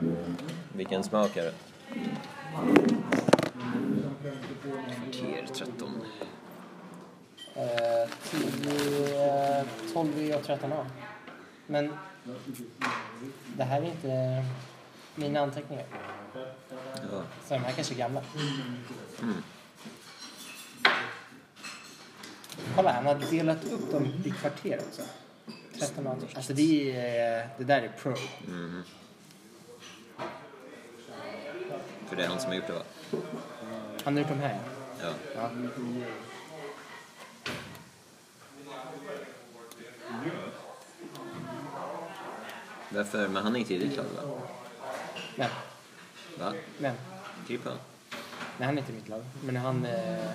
Vilken smak är det? Kvarter 13. 10, 12 och 13A. Men det här är inte mina anteckningar. Ja. Så de här kanske är gamla. Kolla, han har delat upp dem i kvarter också. 13A. Alltså det där är pro. För det är han som har gjort det, va? Han har gjort de här. Ja. Ja. Varför? Men han är inte i ditt lag, va? Men, Va? men. Typ han. Nej, han är inte i mitt lag. Men han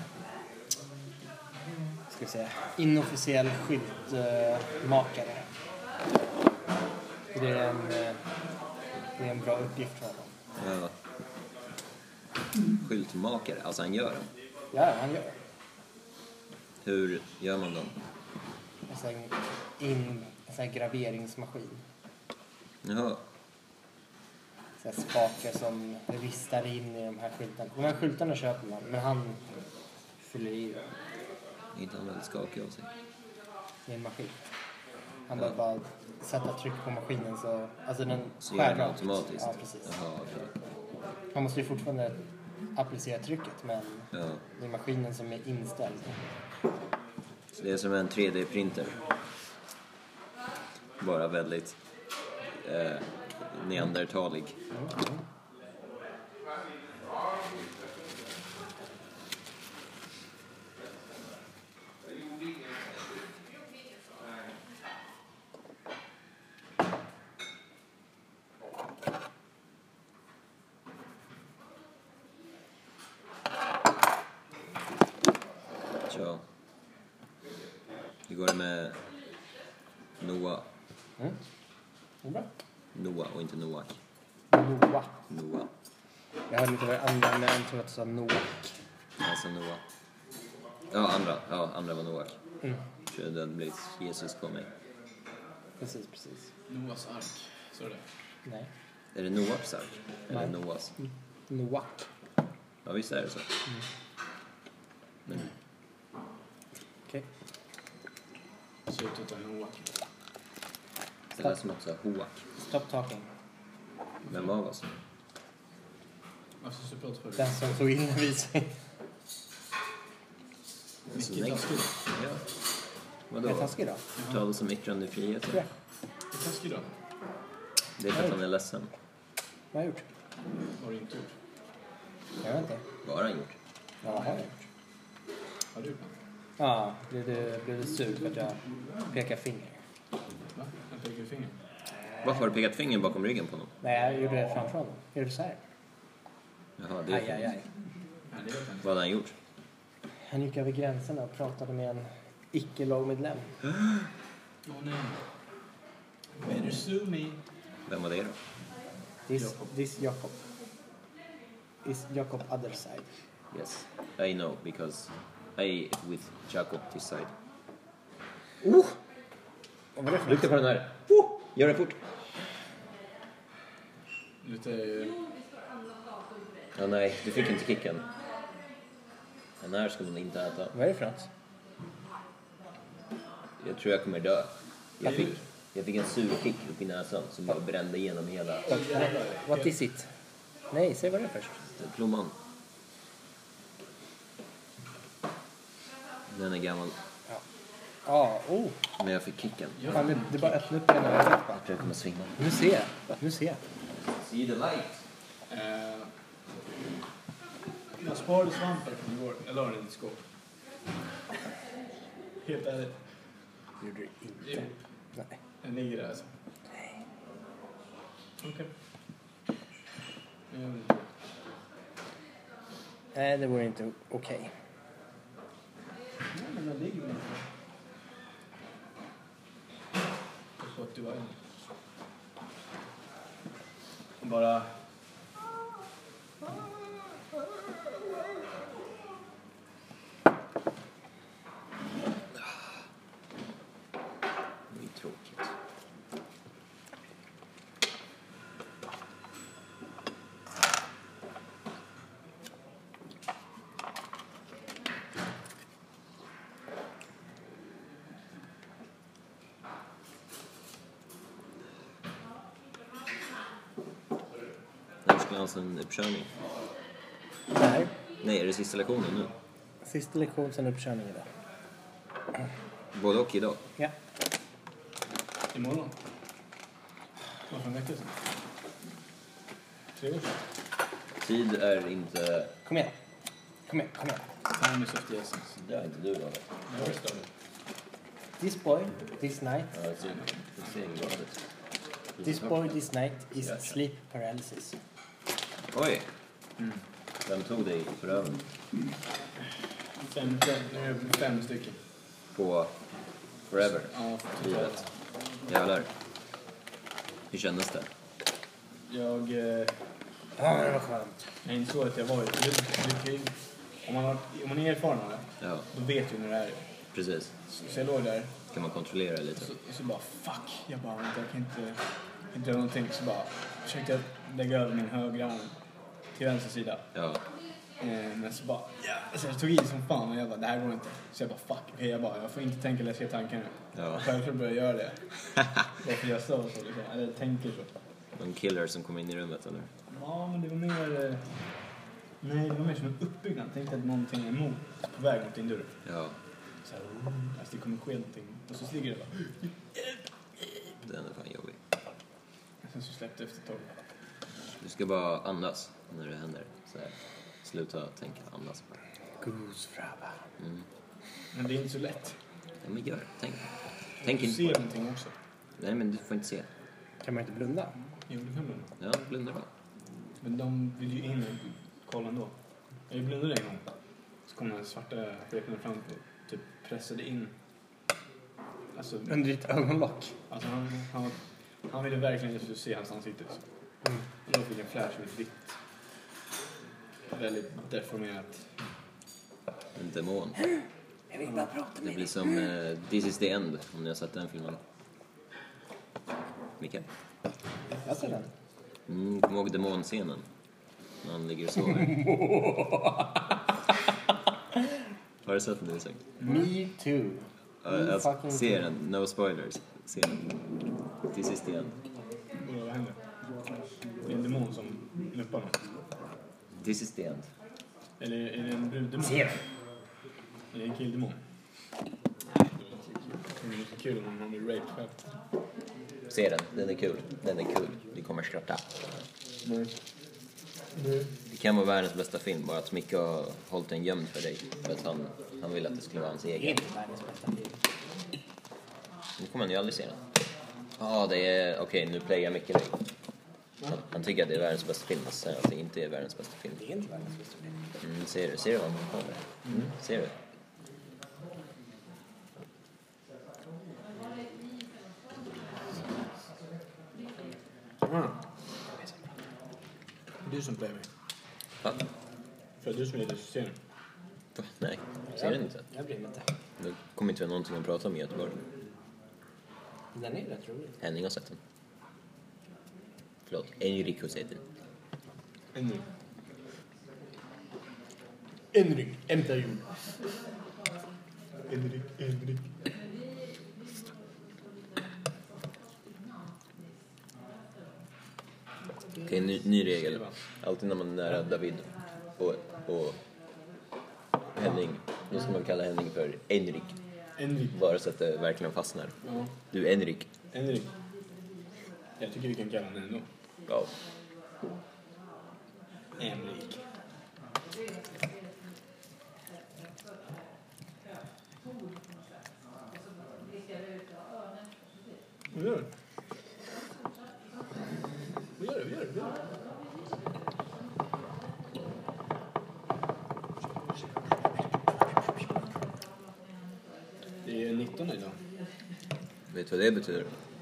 ska vi säga, inofficiell skyltmakare. Det är en bra uppgift för honom. Ja. Skyltmakare, alltså han gör dem. Ja, han gör. Hur gör man dem? En sån här graveringsmaskin. Jaha. Så här spakar som ristar in i de här skyltarna. De här skyltarna köper man, men han fyller i dem. Är inte han väldigt skakig av sig? Det är en maskin. Han bara sätta tryck på maskinen så... Alltså den så gör skär den rakt. automatiskt? Ja, precis. Jaha, okej. Han måste ju fortfarande applicera trycket, men Ja. det är maskinen som är inställd. Så det är som en 3D-printer. Bara väldigt neandertalig. Tja. Hur går det med Noah? Mm. Det är bra. Noah och inte Noak. Noah. Noah. Jag hörde inte vad det andra, men jag tror att det sa Noah. Alltså Noah. Ja, andra var Noak. Mm. Tror jag det hade blivit Jesus på mig. Precis. Noahs ark, så är det. Nej. Är det Noaks ark? Eller Nej. Noahs? Noah. Ja, visst är det så. Men Okej. Ser ut att ta Noah. det lät som också Hoak. Stop talking. Vem var oss? Alltså så pratar för Den som tog illa vid sig. Så Mycket taskigt. Ja. Är Vadå? taskig då? Tal som yttrandefrihet. Ja. Det är taskigt då. Det är för att han är ledsen. Vad har jag gjort? Har du inte gjort? Jag vet inte. Vad har han gjort? Ja, vad har jag gjort? Har du gjort något? Ja, blev det sur för att jag pekar finger. Va? Jag pekar finger. Varför har du pekat finger bakom ryggen på honom? Nej, jag gjorde det framför honom. Jag gjorde så här. Jaha, det är Aj. Nej, det vet jag inte. Vad hade han gjort? Han gick över gränserna och pratade med en icke-lagmedlem. Åh nej. Better sue me. Vem var det då? This Jakob. Is Jakob other side? Yes, I know because I with Jacob this side. Vad var det för Lukta på den här. Gör det fort. Lite... Ja, nej, du fick inte kicken. Den här ska man inte äta. Vad är det för något? Jag tror jag kommer dö. Jag fick en sur kick upp i näsan som bara brände igenom hela What is it? Nej, säg vad det är först. plomman. Den är gammal. Ja, Men jag fick kicken. Fan, det bara öppna upp ena ögat bara. Jag tror jag kommer svimma. Nu ser jag. See the light. Jag sparade svampar från igår. Jag la den i ett skåp. Helt ärligt. Det gjorde du Jo. inte. Nej. Den ligger där alltså. Nej. Okej. Nej, det vore inte okej. Nej, men den ligger där. Jag såg att du var inne. Bara... Det är tråkigt. skulle han en uppkörning. Där. Nej, är det sista lektionen nu? Sista lektion, sen uppkörning idag. Både och idag. Ja. Imorgon. Vad för en vecka sedan? 3 år sedan. Tid är inte... Kom igen. Time is of the essence. Det är inte du då. Jag har större. This boy, this night. Ja, det ser inget bra ut. This boy, this night is sleep paralysis. Oj! Vem tog dig på röven? 5 stycken. På Forever? Ja, Livet. Jävlar. Hur kändes det? Jag Ja, det var skönt. insåg att jag var om man är erfaren av det, Ja, då vet ju när det är. precis. Så jag låg där Kan man kontrollera lite? så bara fuck. Jag bara vänta, jag kan inte göra någonting. Så bara försökte jag lägga över min högra arm till vänster sida. Ja. Men så bara, alltså jag tog i som fan och jag bara, det här går inte. Så jag bara, fuck, okej, jag får inte tänka läskiga tankar nu. Ja. Självklart började jag göra det. Varför jag sa så liksom, eller tänker så. Någon killer som kom in i rummet, eller? Ja, men det var mer, nej, det var mer som en uppbyggnad. Jag tänkte att någonting är emot, på väg mot din dörr. Ja. Så här, alltså det kommer ske någonting. Och så ligger det bara. Den är fan jobbig. Sen så släppte efter ett tag. Du ska bara andas när det händer. Så här. Sluta tänka, andas bara. Goosfraba. Men det är inte så lätt. Ja, men gör. Tänk Du inte ser på det. någonting också. Nej, men du får inte se. Kan man inte blunda? Jo, det kan blunda. Ja, blunda då. Men de vill ju in och kolla ändå. Jag blundade en gång. Så kom den svarta skepnaden fram och typ pressade in. Alltså Under ditt ögonlock. alltså han ville verkligen att jag skulle se hans ansikte. Så. Och då fick jag en flash med vitt. Väldigt deformerat. En demon. Jag vill bara prata Det blir som This is the end, om ni har sett den filmen. Mikael? Jag ser den. Kom ihåg demonscenen. När han ligger och sover. Har du sett den, du sagt? Me too. Jag ser den, no spoilers. Se den. This is the end. Och vad händer? Det är en demon som nuppar någon. This is the end. Eller är det en bruddemon? Se den. Är det en killdemon? Det är lite kul om man blir raped själv. Se den är kul. Den är kul. Vi kommer skratta. Nej. Det kan vara världens bästa film, bara att Micke har hållit den gömd för dig. För att han vill att det skulle vara hans Det är egen. inte världens bästa film. Nu kommer han ju aldrig se den. Ja, det är... Okej, nu playar Micke dig. Han tycker att det är världens bästa film, och sen att det inte är världens bästa film. Det är inte världens bästa film. Ser du vad man kommer? Ser du? Du som playar mig. Va? För att du som är regisseraren. Nej, ser den inte. Jag bryr mig inte. Då kommer inte vi någonting att prata om i Göteborg. Den är rätt rolig. Henning har sett den. Förlåt, Enrik har sett den. Enrik, hämta jord. Enrik. Okej, ny regel. Alltid när man är nära David och Henning, då ska man kalla Henning för Enrik. Enrik. Bara så att det verkligen fastnar. Ja. Du, Enrik. Enrik. Jag tycker vi kan kalla honom ändå. Ja. Enrik. Vad gör du? Vad gör du? Det är 19 idag. Vet du vad det betyder?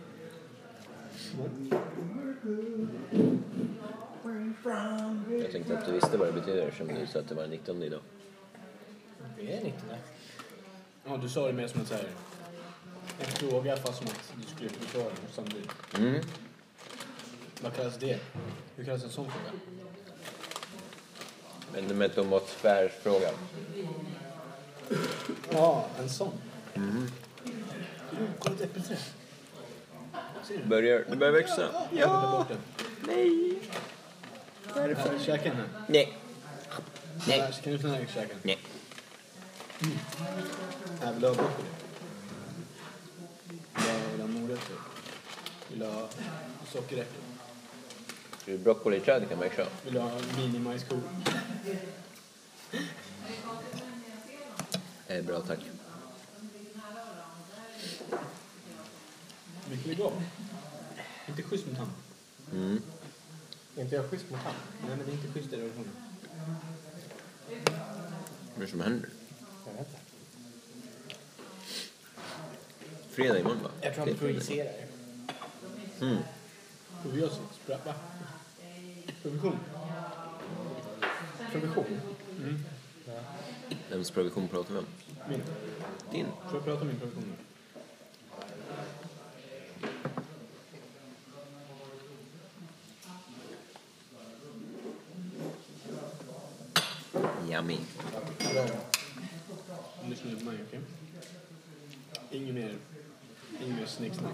Jag tänkte att du visste vad det betyder som du sa att det var 19 idag. Det är 19. Ja, du sa det mer som att säga en fråga fast som att du skulle förklara det samtidigt. Vad kallas det? Hur kallas en sån fråga? En metomotsfärsfråga. Ja, en sån. Kolla ett äppelträd. Det börjar växa. Ja! Nej! Vad är det för käken här? Nej. Nej. Kan du öppna käken? Nej. Jag vill ha broccoli. Vill ha morötter. Vill ha sockerrätter. Broccoli-träd kan man ju köra. Vill ha mini-majskorn. Bra, tack. Mycket är bra. Inte schysst mot han. Mm. Är inte jag schysst mot han? Nej, men det är inte schysst i relationen. Vad är det som händer? Jag vet inte. Fredag imorgon, va? Jag tror han projicerar. Mm. Va? Provision. Provision? Mm. Ja. Vems provision pratar vi om? Min. Din? Får jag prata om min provision nu? Yummy. Bra. Lyssna på mig, okej? Inget mer snicksnack.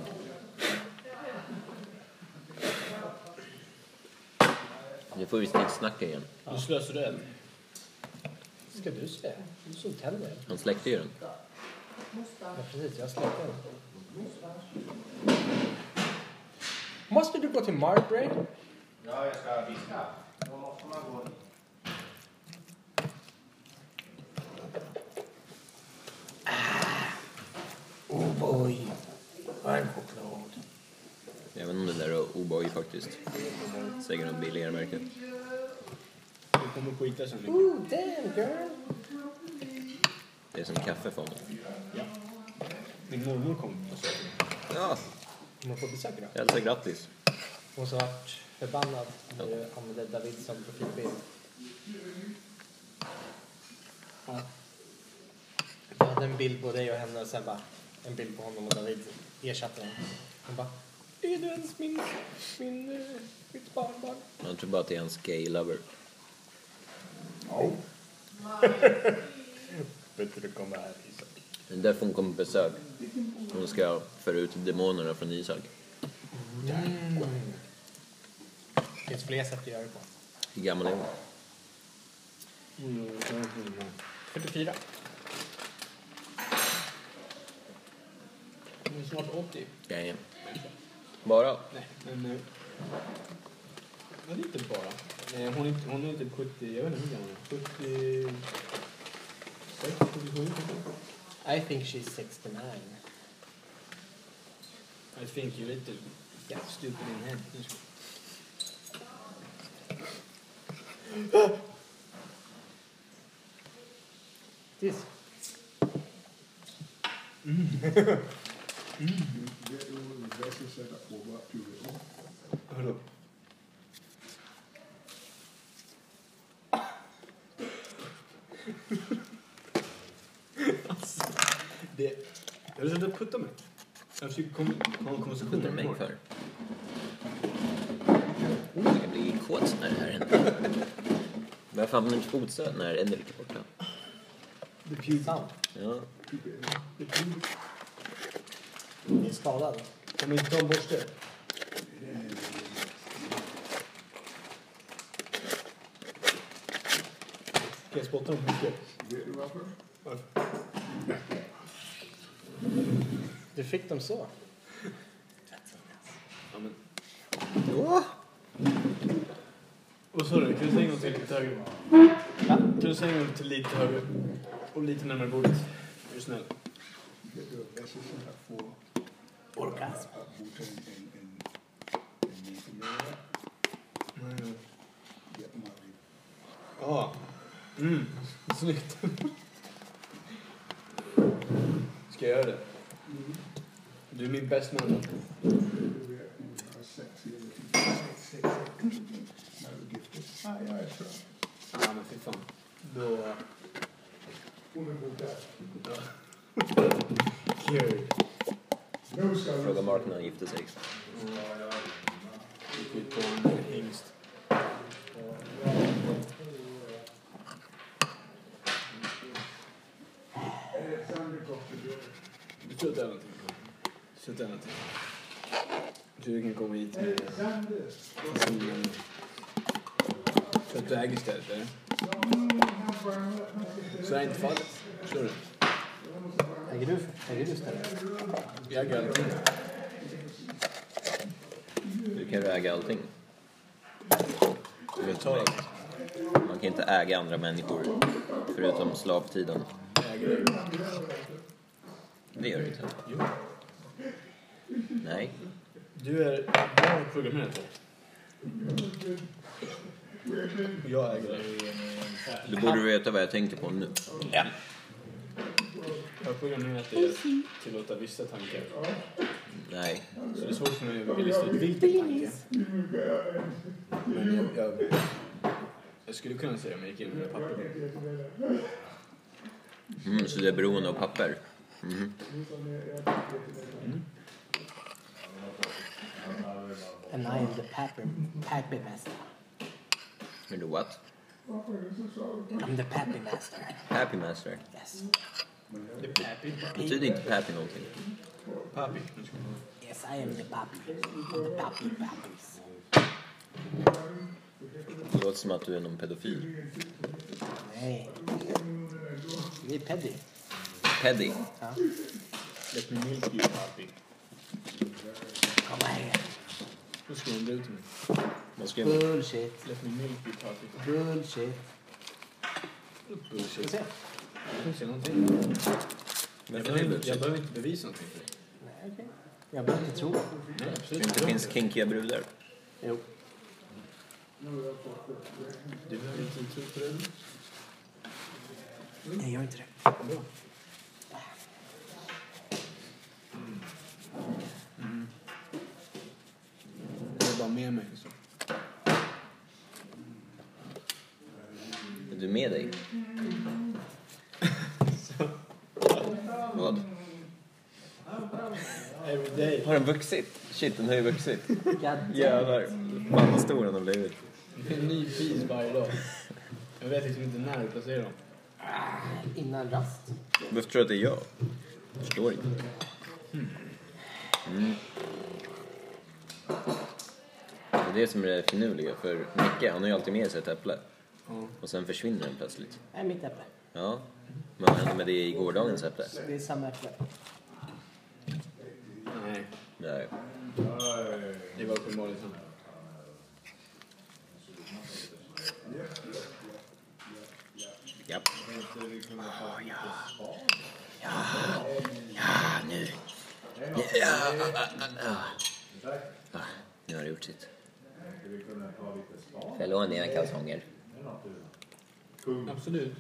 Nu får vi snacka igen. Du slösar eld. Ska du säga? Du såg tänder. Han släckte ju den. Ja, precis. Jag släckte den. Måste du gå till Marbury? Ja, jag ska viska. Då måste man gå. Oh boy. Varm choklad. Jag vet inte om det där är O'boy faktiskt. Säkert något billigare märke. Du kommer skita sen. Oh, damn girl. Det är som kaffe för honom. Ja. Din mormor kom på söken. Ja, Hon får besök idag. jag hälsar grattis. Hon har varit förbannad när du använde David som profilbild. Ja. Jag hade en bild på dig och henne och sen bara en bild på honom och David ersatte den. Hon bara, är du ens mitt barnbarn? Man tror bara att det är hans gay-lover. Ja. Vet du det kommer här, Isak? Det är därför hon kommer på besök. Hon ska föra ut demonerna från Isak. Det finns fler sätt att göra det på. Hur gammal är hon? 44. Hon är snart 80. Ja. Bara? Nej, men... Vad lite bara. Hon är typ 70... Jag vet inte hur gammal hon är. 76, 77. I think she's 69. I think you're little stupid in head. This. Hallå? Alltså, det... Jag vill inte putta mig. Jag försöker komma Skjuter mig för. Jag ska bli kåt när det här händer. Varför använder du inte fotstöd när Enrik är borta? Det är pinsamt. Ja. Ni är skadad. Kan vi inte ta en borste? Ska jag spotta dem på mycket? Varför? Du fick dem så. Ja, men... Åh! Vad sa du? Kan du säga en gång till lite högre? Ja. Kan du säga en gång till lite högre? Och lite närmare bordet. Är du snäll? Orgasm. Ja. Mm. Snyggt. Ska jag göra det? Du är min bäst man. Ja, men fy fan. Då... Kul. Fråga Mark när han gifte sig. Skit på en hingst. Du tror att det är någonting. Du tror att det är någonting. Du kan komma hit med... du äger stället, eller? Så är inte fallet. Förstår du? Äger du stället? Jag äger allting. Du kan ju äga allting. Jag tar allt. Man kan inte äga andra människor förutom slavtiden. Jag äger det. Det gör du inte. Jo. Nej. Du är bra programmerad. Jag äger det. Du borde veta vad jag tänker på nu. Ja. Jag har programmerat det att tillåta vissa tankar. Nej. Så det är svårt för mig att lista ut vilken tanke. Men jag skulle kunna säga om jag gick in med papper. Så det är beroende av papper. And I am the Pappy Master. Men du what? I'm the Pappy Master. Happy master. Yes. Det är Pappy. Betyder inte Pappy någonting? Pappy. Yes, I am the Pappy. I'm the Pappy Pappies. Det låter som att du är någon pedofil. Nej. Det är Peddy. Peddy. Ja. Let me milk you, Pappy. Kom här. Nu ska hon dra ut mig. Vad ska jag... Bullshit. Let me milk you, Pappy. Bullshit. Bullshit. Se. Jag får inte se någonting. Men Jag för det är behöver bullshit. inte bevisa någonting för dig. Nej, okej. Jag behöver inte tro. Nej, Tror absolut du inte det finns kinkiga brudar? Jo. Du behöver inte tro på det. Nej, jag gör inte det. Bra. Det är bara med mig. Så. Är du med dig? Vad? Every day. Har den vuxit? Shit, den har ju vuxit. God Jävlar. Fan vad stor den har blivit. Det är en ny pis varje dag. Jag vet liksom inte när du placerar dem. Innan rast. Varför tror du att det är jag? Jag förstår inte. Det är det som är det finurliga. För Micke, han har ju alltid med sig ett äpple. Ja. Och sen försvinner den plötsligt. Nej, mitt äpple. Ja. Men vad hände med det i gårdagens äpple? Det är samma äpple. Nej, Nej. det var uppenbarligen så. Japp. Ja, nu. Nu har det gjort sitt. Får jag låna dina kalsonger? Absolut.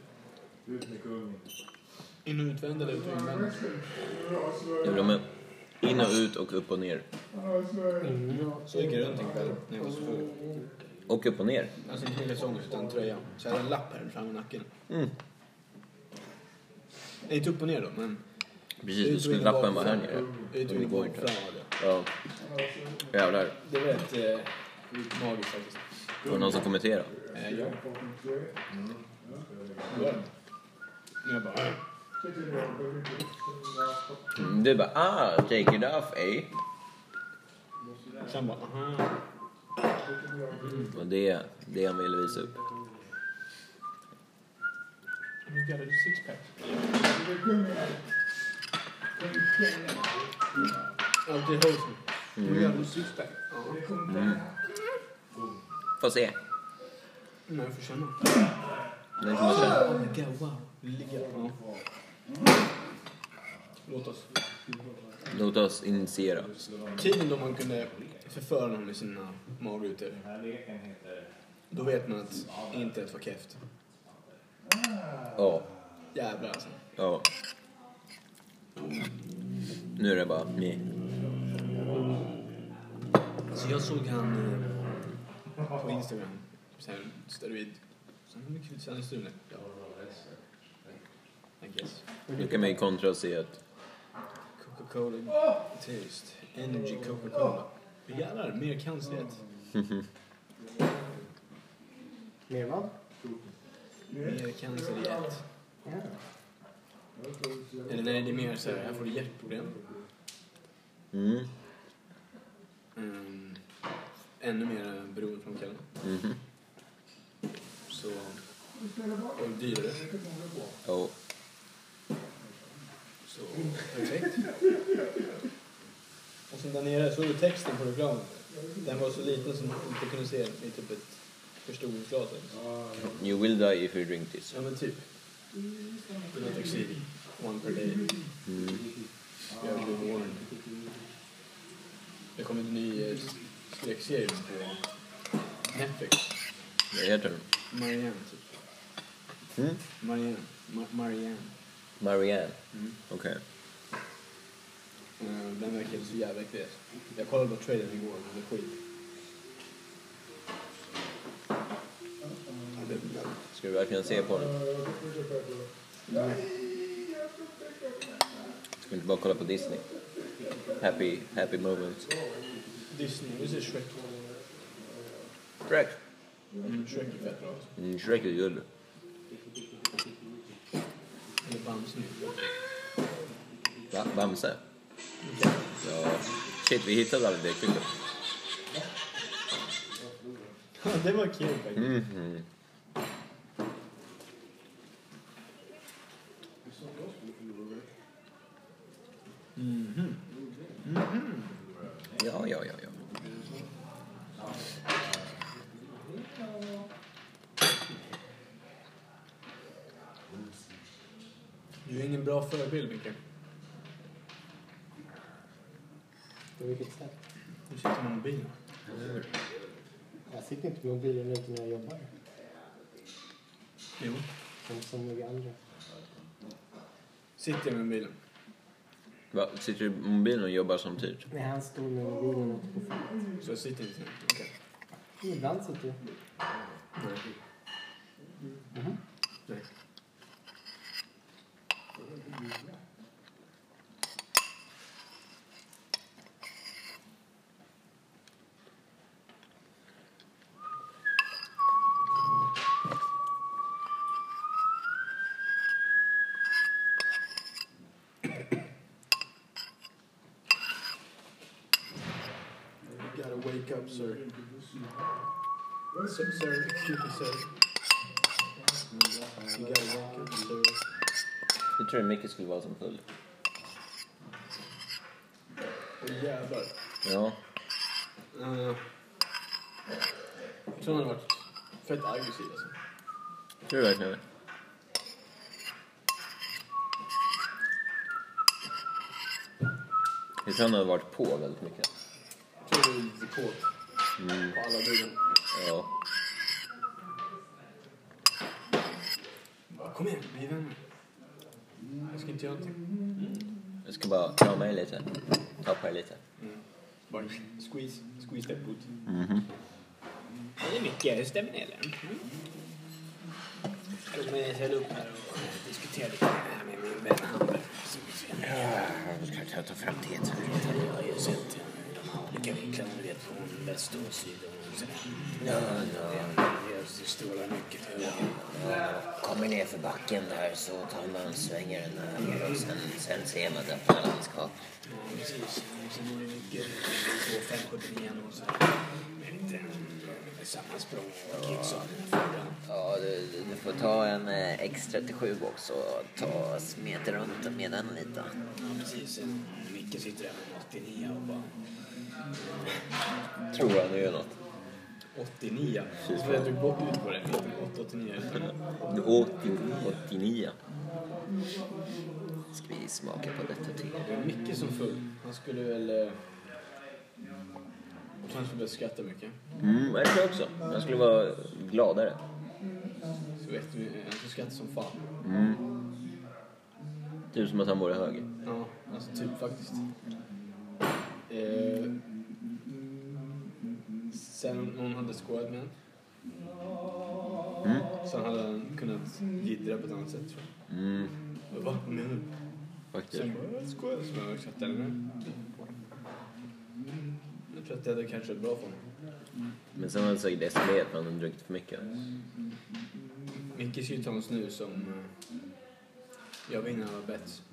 In- och utvänd eller ut och invända? Jo, de är in och ut och upp och ner. Så gick jag runt en kväll när jag var så full. Och upp och ner. Alltså inte med kalsonger utan tröja. Så jag hade en lapp här fram i nacken. Mm. Nej, inte upp och ner då, men... Precis, du skulle lappen vara här nere. Ut och Det in går och inte. fram hade Ja. jag. Jävlar. Det var rätt magiskt faktiskt. Var det någon som kommenterade? Ja. Ja. Jag bara... Du bara, take it off, eh? Sen bara, aha. Och det han ville visa upp. You got a six-pack. Ja, det är hosen. You got a six-pack. Får se. Nej, jag får känna. Den får man känna. Oh my god, wow. Ligga. Ja. Låt oss. Låt oss initiera. Tiden då man kunde förföra någon med sina magrutor. Då vet man att internet var keft. Ja. Jävlar alltså. Ja. Nu är det bara nej. Så jag såg han på Instagram. Sen steroid. Sen hur mycket sen stod det? Ja. I guess. Nu kan man ju kontra se att Coca-Cola taste. Energy Coca-Cola. Jävlar, mer cancerhet. Mer vad? Mer cancer i ett. Ja. Eller nej, det är mer så här får du hjärtproblem. Ännu mer beroendeframkallande. så och dyrare. Oh. Så perfekt. Och sen där nere såg du texten på reklamen. Den var så liten som man inte kunde se i typ ett förstoringsglas. You will die if you drink this. Ja men typ. Do not exceed 1 per day. You have been warned. Det kom en ny skräckserie på Netflix. Vad heter den? Marianne typ. Marianne. Marianne. Okej. Den verkade så jävla äcklig. Jag kollade på trailern igår, men det är skit. Ska du verkligen se på den? Ska vi inte bara kolla på Disney? Happy moments. Disney, det är Shrek. Shrek. Shrek är fett bra. Shrek är guld. Eller Bamse nu. Va? Bamse? Ja. Shit, vi hittade aldrig det klippet. Det var kul faktiskt. Ja. Du är ingen bra förebild, Micke. På vilket sätt? Du sitter med mobilen. Jag sitter inte med mobilen ute när jag jobbar. Jo. Som några andra. Sitter jag med mobilen? Va? Sitter du i mobilen och jobbar samtidigt? Nej, han står med mobilen ute på fältet. Så jag sitter inte nu? Okej. Ibland sitter jag. Nej. Nej. You gotta wake up, sir. Sir, excuse me, sir. You gotta wake up, sir. Jag tror Micke skulle vara som full. Jävlar. Ja. Jag tror han har varit fett aggressiv alltså. Tror du verkligen det? Jag tror han har varit på väldigt mycket. Jag tror du är lite kåt. På alla bilder. Ja. Kom igen, vi är vänner. Jag ska inte göra någonting. Jag ska bara ta mig lite. Tappa dig lite. Bara squeeze that boot. Det är mycket, hur stämmer det eller? Låt mig ställa upp här och diskutera lite med min vän Amber. Jag ska ta fram teet. Jag har ju sett de här olika vinklarna, du vet, från väst och syd och sådär. Det strålar mycket till höger. Kommer ner för backen där så tar man svänger den höger och sen ser man det öppna landskap. Ja, precis. Sen är det mycket på 579 och så. Med samma språng och kids och Ja, du får ta en X37 också och ta smeta runt med den lite. ja, precis. Micke sitter där med 89 och bara... Tror han gör något. 89. Så jag drog bort ut på det. 889. 89. Ska vi smaka på detta till? Det var Micke som full. Han skulle väl... Han skulle väl skratta mycket. Jag tror också. Han skulle vara gladare. Så vet du, han skulle skratta som fan. Typ som att han vore höger. Ja, alltså typ faktiskt. Sen någon hade skådat med honom. Så hade han kunnat jiddra på ett annat sätt, tror jag. Va? Vad menar du? Faktiskt. Sen bara, skål. Så jag översatte den. Jag tror att det hade kanske varit bra för honom. Men sen var det säkert eskalerat för han hade druckit för mycket. Micke ska ju ta en snus som jag vinner alla bets.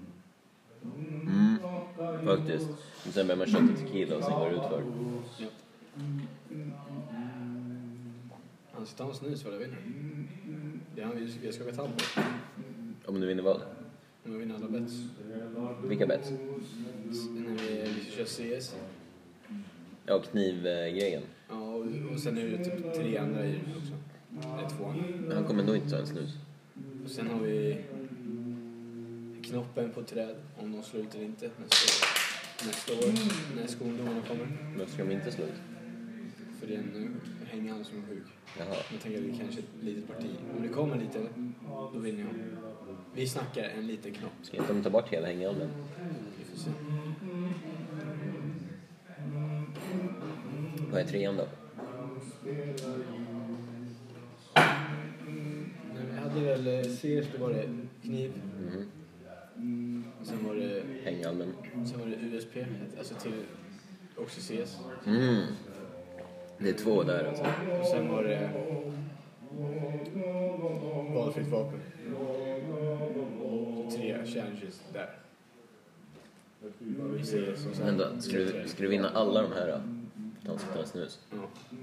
Faktiskt. Men sen börjar man köta tequila och sen går det ut för. Ja. Han ska ta en snus för att vinna. Det är han vi ska ta på. Om du vinner vad? Om jag vinner alla bets. Vilka bets? När vi ska köra CS. Ja, knivgrejen. Ja, och sen är det typ 3 andra i också. Eller 2. Han kommer nog inte ta en snus. Och sen har vi knoppen på träd. Om de slår ut eller inte nästa år. När skoldomarna kommer. Men ska de inte slå ut? För det är en hängande som är sjuk. Jaha. Jag tänker att det kanske är ett litet parti. Om det kommer lite, då vinner jag. Vi snackar en liten knopp. Ska inte de ta bort hela hänghalmen? Vi får se. Vad är 3:an då? Vi hade väl CS, då var det kniv. Sen var det Hänghalmen. Sen var det USP, alltså till också CS. Det är 2 där alltså. Och sen var det valfritt vapen. Så 3 challenges där. Vi CS och sen... Men då, ska du vinna alla de här då? De ska ta en snus. Ja.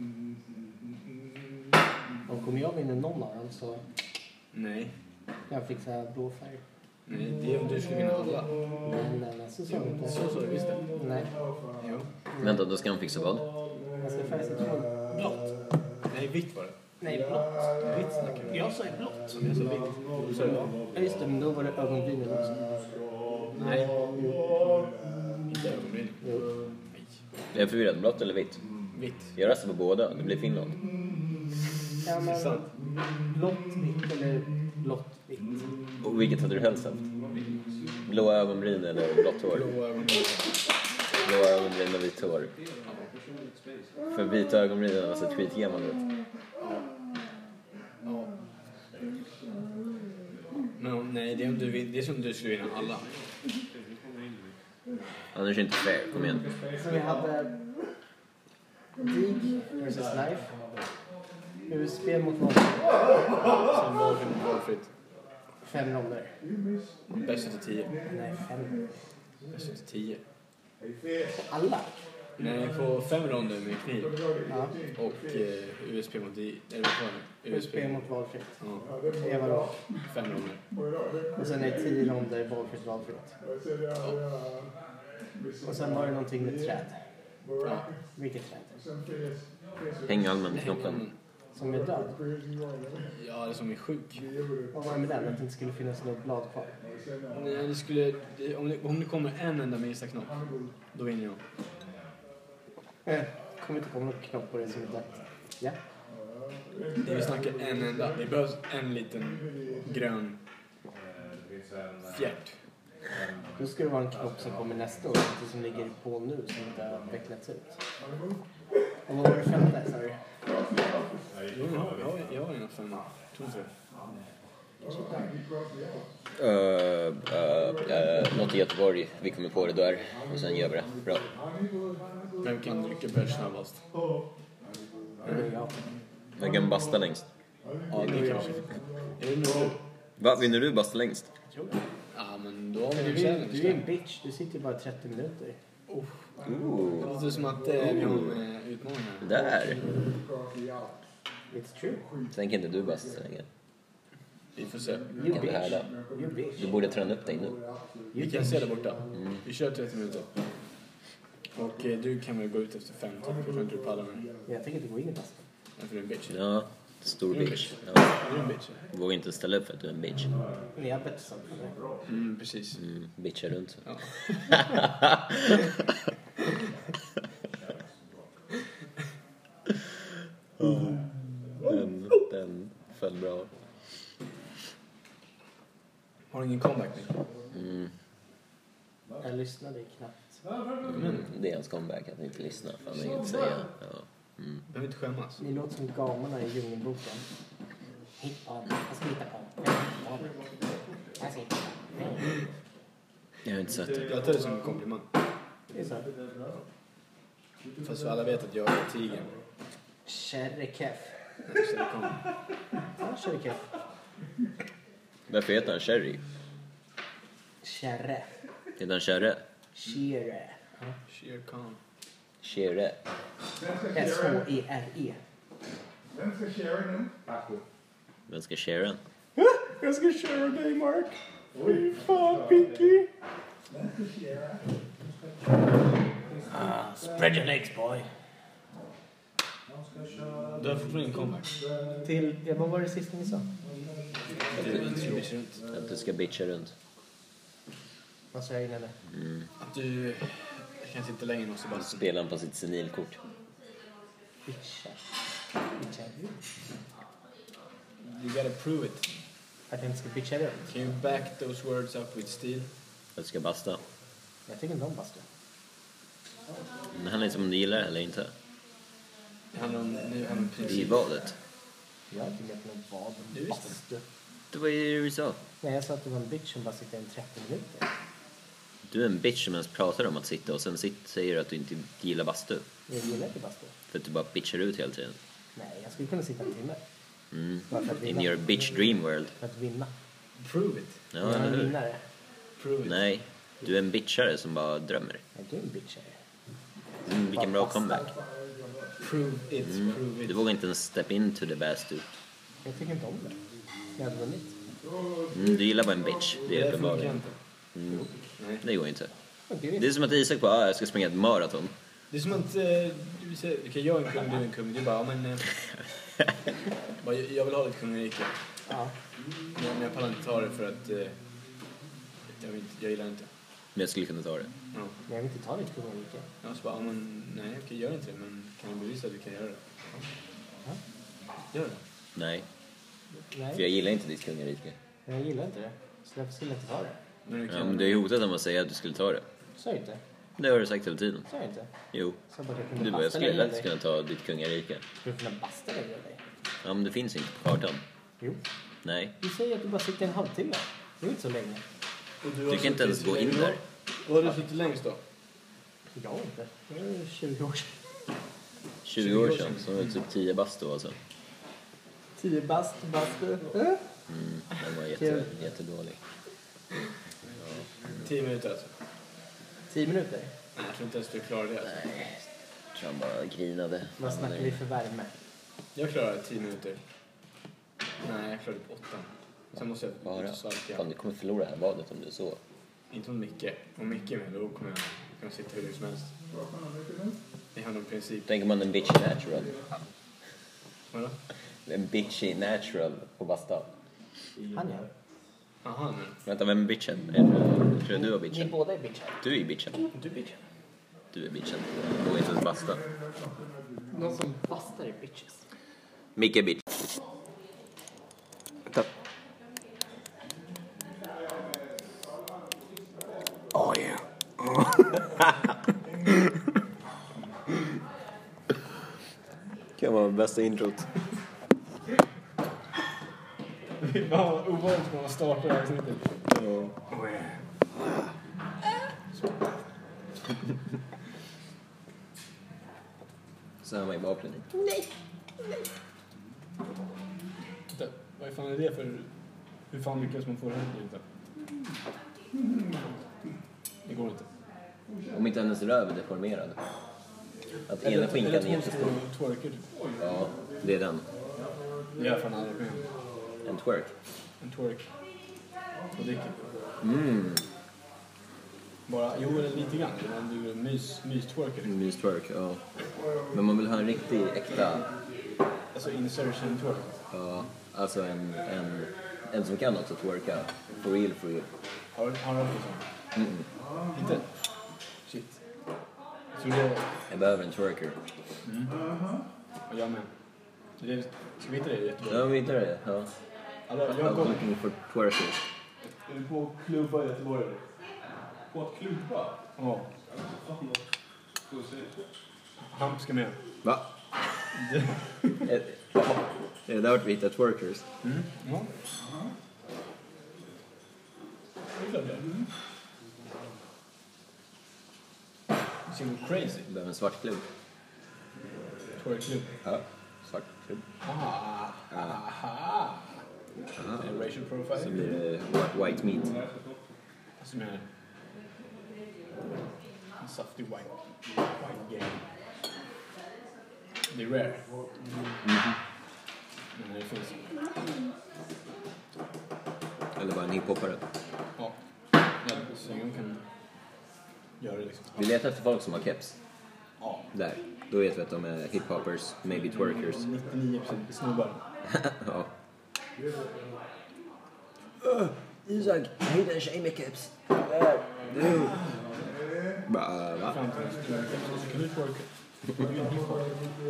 Och om jag vinner någon av dem så Nej. jag fixar blå färg. Nej, det är om du ska vinna alla. Men så sa jag inte. Så du visst det. Nej, Jo. Vänta, då ska han fixa vad? jag ska färgsätta dem. Blått. Nej, vitt var det. Nej, blått. Vitt snackar vi. Jag sa ju blått. Som jag sa vitt. Du sa ja. Ja, just det, men då var det ögonbrynen också. Nej. Inte ögonbryn. Jo. Nej. Jag är förvirrad, blått eller vitt? Vitt. Jag röstar på båda, det blir Finland. Ja, men Sant. blått, vitt eller blått, vitt. Och vilket hade du helst haft? Blå ögonbryn eller blått hår? Blå ögonbryn. Blå ögonbryn och vitt hår. För vita ögonbryn har sett skitgammal ut. Ja. Men nej, det är, om du vill, det är som du skulle vinna alla. Annars är det inte fair, kom igen. Så vi hade Dig versus Life. Spel mot vapen. Sen valfritt mot valfritt. 5 ronder. Bäst till 10. Nej, 5. Bäst till 10. Alla? Nej, på 5 ronder med kniv. Ja. Och USP mot dig. Eller vad var det? Spel mot valfritt. Ja, Det var då. 5 ronder. Och sen är det 10 ronder valfritt. Och sen var det någonting med träd. Ja. Vilket träd? Hänghalmen, knoppen. Som är död. Ja, det som är sjuk. Vad var det med den? Att det inte skulle finnas något blad kvar. Nej, om det kommer en enda minsta knopp, då vinner jag. Kommer inte komma någon knopp på det som är dött. Ja. Det vi snackar en enda. Det behövs en liten grön fjärt. Då ska det vara en knopp som kommer nästa år. Inte som ligger på nu som inte har vecklats ut. Och vad var det 5:e, sa du? Jo, jag har en 5. Tror inte det. Något i Göteborg, vi kommer på det där. Och sen gör vi det. Bra. Vem kan dricka bärs snabbast? Ja. Vem kan basta längst? Ja, det kanske. Är det nog? Va, vinner du basta längst? Ja, men då har vi en Du challenge. är en bitch. Du sitter bara 30 minuter. Ooh, Det låter som att vi har en utmaning här. där. It's true. Tänker inte du basta så länge. Vi får se. You Kan du härda? bitch. You bitch. Du borde träna upp dig nu. Vi kan se där borta. Vi kör 30 minuter. Och du kan väl gå ut efter 5 typ. Jag tror inte du pallar mig. Jag tänker inte gå in i bastan. För du är en bitch. Ja, stor bitch. Ja. Du är en bitch. Vågar inte ställa upp för att du är en bitch. Ni har bett sånt. Precis. Bitchar runt. Ja. Den föll bra. Har du ingen comeback nu? Jag lyssnade knappt. Det är hans comeback att inte lyssna. För han har inget att säga. Ja. Behöver inte skämmas. Ni låter som gamarna i Djungelboken. Hitta, jag ska hitta på. Jag ska hitta på. Jag har inte sett det. Jag tar det som en komplimang. Det är så. Fast för alla vet att jag är tigern. Kärrekeff. Nej, så det kom. Ja, kärrekeff. Varför heter han Sherry? Kärre. Heter han Kärre? Kärre. Shere Khan. Kärre. S-H-E-R-E. Vem ska share nu? Varsågod. Vem ska share den? Jag ska köra dig, Mark. Fy fan, Pinky. Vem ska share? Spread your legs, boy. Du har fortfarande ingen comeback. Vad var det sista ni sa? Att du ska bitcha runt. Vad sa jag innan det? Att du kan sitta länge med Sebastian. Spelar han på sitt senilkort. Bitcha. You gotta prove it. Att jag inte ska bitcha runt. Can you back those words up with steel? Att du ska basta. Jag tycker inte om bastu. Det handlar inte om du gillar det eller inte. Det handlar om I princip. valet. Jag har inte med på någon vad om Du visste. bastu. Det var ju det du sa. Nej, jag sa att det var en bitch som bara sitter i 30 minuter. Du är en bitch som ens pratar om att sitta och sen säger du att du inte gillar bastu. Jag gillar inte bastu. För att du bara bitchar ut hela tiden. Nej, jag skulle kunna sitta en timme. Bara för att In vinna. your bitch dream world. För att vinna. Prove it. Ja, jag är eller en hur? vinnare. Prove it. Nej, du är en bitchare som bara drömmer. Ja, du är en bitchare. Vilken bra comeback. Prove it. Prove it. Du vågar inte ens step into the bastu. Jag tycker inte om det. Jag hade vunnit. Du gillar bara en bitch. Det är funkar uppenbarligen. inte. Nej. Det går inte. Men det är Det är som att Isak bara, jag ska springa ett maraton. Det är som att du säger, okej, jag är en kung, du är en kung. Du bara, men... bara, jag vill ha ett kungarike. Ja. Men jag pallar inte ta det för att... jag gillar inte. Men jag skulle kunna ta det. Ja. Men jag vill inte ta ditt kungarike. Jag så bara, men nej, okej, gör inte det. Men kan du bevisa att du kan göra det? Ja. Gör det. Nej, för Nej, jag gillar inte ditt kungarike. jag gillar inte det. Så därför skulle jag inte ta det. Men du kan... Ja, men du är hotat om att säga att du skulle ta det. Så jag inte. Det har du sagt hela tiden. Så jag inte. Jo. Så bara jag kunde Du bara, jag basta skulle längre än lätt dig. kunna ta ditt kungarike. Skulle du kunna basta längre än dig? Ja, men det finns inte på kartan. Jo. Nej. Du säger att du bara sitter en halvtimme. Det är inte så länge. Du kan inte ens gå in där. Vad har du suttit längst då? Jag inte. Det är 20 år sedan. 20 år sedan, så var det typ 10 bastu alltså. 10 bastu. Den var jättedålig. 10 minuter alltså. 10 minuter. Nej, jag tror inte ens du klarar det alltså. Jag tror han bara grinade. Vad snackar vi för värme? Jag klarar 10 minuter. Nej, jag klarar på 8. Sen måste jag Bara. svalka. Fan, du kommer förlora det här vadet om du är så. Inte om Micke. Om Micke är med, då kommer jag kunna sitta hur länge som helst. Det handlar om princip. Tänker man en bitchy natural. Vadå? En bitchy natural på basta. Han gör. Aha, men. Vänta, vem är bitchen? Jag tror du var Ni bitchen. båda är bitchar. Du är bitchen. Du bitch. Du är bitchen. Du vågar inte ens basta. Någon som bastar är bitches. Micke är bitch. Oh yeah. Kan vara bästa introt. Vad ovanligt när man startar avsnittet. Så hör man i bakgrunden. Vad fan är det för... Hur fan lyckas man få det här inte? Det går inte. Om inte hennes röv är deformerad. Att ena skinkan är jättestor. Twerker. Ja, det är den. Det är jag fan aldrig med. En twerk. En twerk. Och dricker. Bara, jo eller lite grann. Men du är mys-twerker. Mys-twerk, ja. Men man vill ha en riktig, äkta... Alltså insertion twerk. Ja, alltså en som kan också twerka. For real, for real. Har du hört det så? Inte? Shit. Så det... Jag behöver en twerker. Och jag med. Det, ska vi hitta det i Göteborg? Ja, vi hittar det. Ja. Alltså, jag I'm går... looking for twerkers. Är du på klubba i Göteborg eller? På att klubba? Ja. Hamp ska med. Va? Är det där vart vi hittar twerkers? Ja. Det är klart det är. Det ser ut crazy. Vi behöver en svart klubb. Twerkklubb. Ja, svart klubb. Aha. Aha. Racial Så profile. blir det white meat. Som är en saftig white game. Det är rare. Men det finns. Eller bara en hiphoppare. Ja. Så ingen kan göra det liksom. Vi letar efter folk som har keps. Ja. Där. Då vet vi att de är hiphoppers, maybe twerkers. 99% snubbar. Ja. Isak, jag hittade en tjej med keps. Du. Bara, va? Fram till nästa vecka så kan du twerka. Du är en hiphop.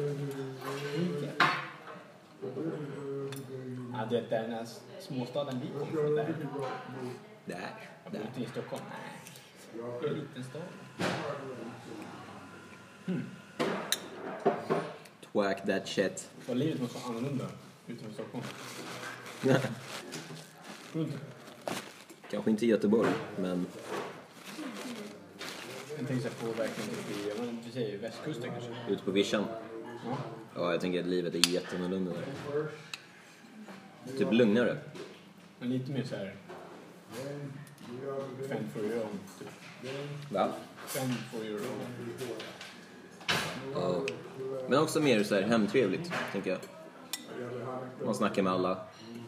Ja, det är den här småstaden vi kommer från där. Där. Jag bor inte i Stockholm. Nej. Det är en liten stad. Twerk that shit. Så livet måste vara annorlunda utanför Stockholm. Kanske inte i Göteborg, men... Jag tänker på verkligen typ vi säger västkusten kanske. Ute på vischan. Ja. Ja, jag tänker att livet är jätteannorlunda där. Typ lugnare. Men lite mer så här. 5 for your own. Typ. Va? 5 for your own. Ja. Men också mer så här hemtrevligt, tänker jag. Man snackar med alla.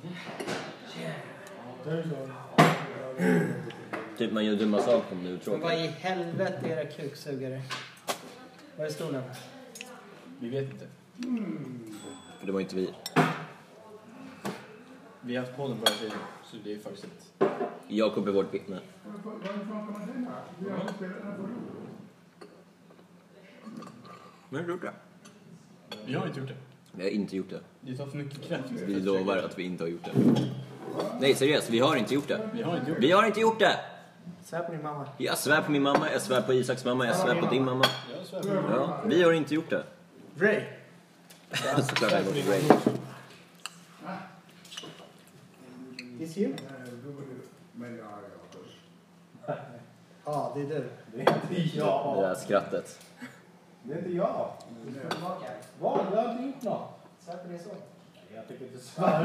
Typ man gör dumma saker om du är Men tråkig. vad i helvete är era kuksugare? Vad är stolen? Vi vet inte. För det var inte vi. Vi har haft podden på hela tiden. Så det är faktiskt ett... Jakob är vårt vittne. Men jag gjort det. Vi har inte gjort det. Vi har inte gjort det. Det tar för mycket kraft. Vi lovar att vi inte har gjort det. Nej, seriöst, vi har inte gjort det. Vi har inte gjort det. Vi har inte gjort det! Svär på din mamma. Jag svär på min mamma, jag svär på Isaks mamma, jag svär på din mamma. Jag svär på det. Ja, vi har inte gjort det. Ray! Såklart jag har gått Ray. Is you? Ja, det är du. Det där skrattet. Det är inte jag. Vad? Jag har inte gjort något. Svär på din son. Jag tycker inte svär.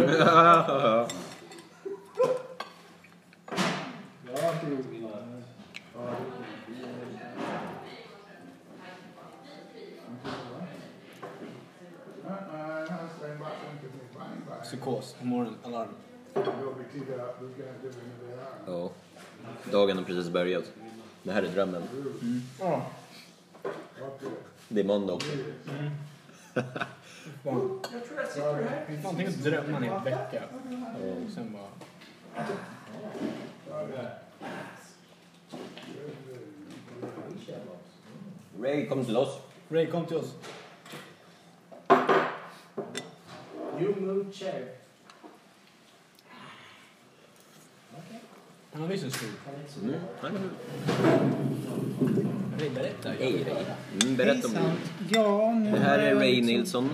Jag har inte gjort något. Psykos. På morgonen. Alarm. Ja. Dagen har precis börjat. Det här är drömmen. Ja. Det är måndag också. Fan. Fan, tänk att drömma en hel vecka. Och sen bara... Ray, kom till oss. Ray, kom till oss. You move chair. Han har visst en stor. Ray, berätta. Hej Ray. Berätta om det. Ja, nu Det här är Ray Nilsson.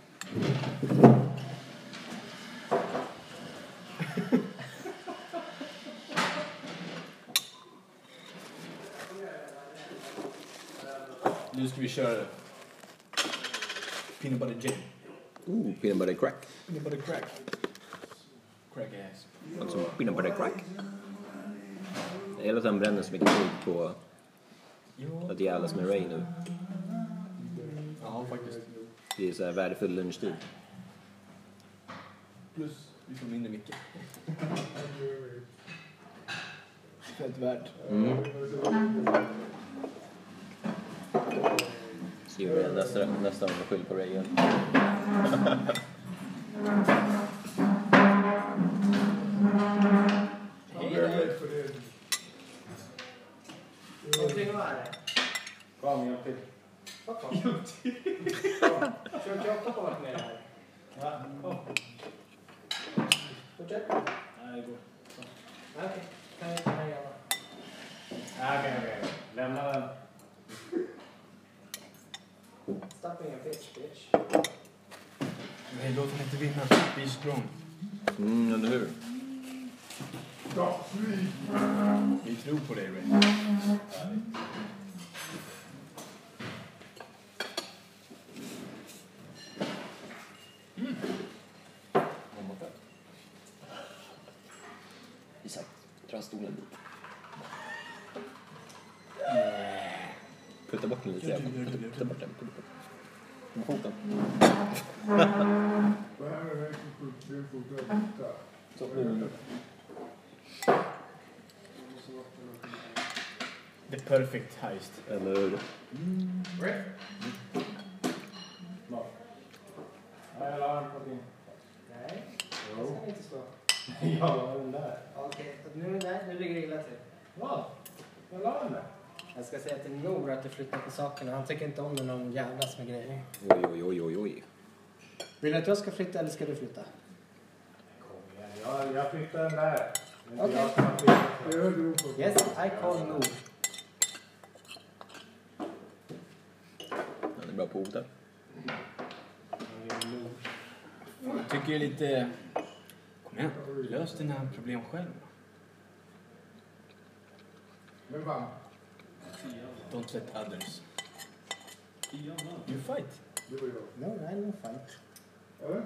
Nu ska vi köra peanut butter gin. Peanut butter crack. Peanut butter crack. Crack ass. Alltså peanut butter crack. Jag gillar att han bränner så mycket tid på att jävlas med Ray nu. Ja, faktiskt. Det är så här värdefull lunchtid. Plus, vi får mindre mycket. Fett värt. Så gjorde jag nästan med skyll på Ray igen. Kom, jag till. Försök jag på vart med det här? Ja. Fortsätt. Nej, det går. Okej, kan jag göra? Okej. Lämna den. Stop being a bitch. Nej, låt dem inte vinna. Be strong. Eller hur? Vi tror på dig, Ray. Isak, dra stolen dit. Putta bort den lite. Putta bort den. Med foten. Så. The perfect heist. Eller hur? Ja, jag la den på din. Nej, Jo. det ska inte stå. Jag la den där. Okej, nu ligger det illa till. Vad? Jag la den där. Jag ska säga till Nor att du flyttar på sakerna. Han tycker inte om när någon jävlas med grejer. Oj. Vill du att jag ska flytta eller ska du flytta? Kom igen, jag flyttar den där. Men Okej. jag ska flytta. Yes, I call Nor. Han är bra på ord där. Jag tycker det är lite... Kom igen, lös dina problem själv. Men vad? Don't let others. You fight. No, I don't fight. Eller?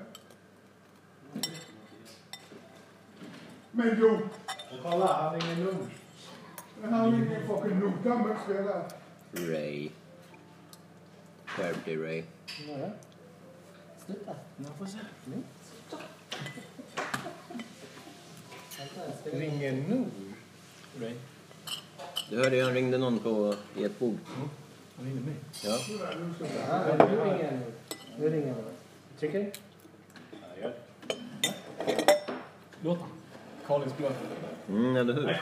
Men jo! Och kolla, han är ingen nog. Men han är ingen fucking nog. Gammal spelare. Ray. Skärp dig, Ray. Några? Sluta. Jag får se. Ringer Nor. Ray. Du hörde ju han ringde någon i ett bord. Han ringer mig. Ja. Ja, nu ringer Nor. Nu ringer Nor. Trycker? Låt han. Collins blöt. Eller hur?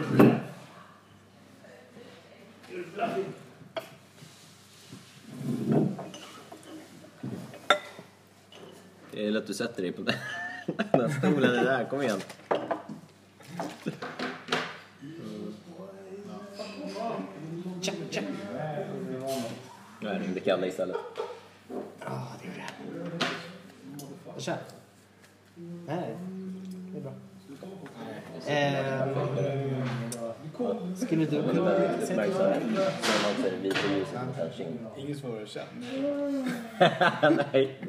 Det är lätt att du sätter dig på den här stolen där. Kom igen. Jag ringde Kalle istället. Ja, det gjorde jag. Kör. Nej, det är bra. Skulle du kunna sätta Märks dig? när man ser vita ljuset på touching. Ingen svårare känn. Nej.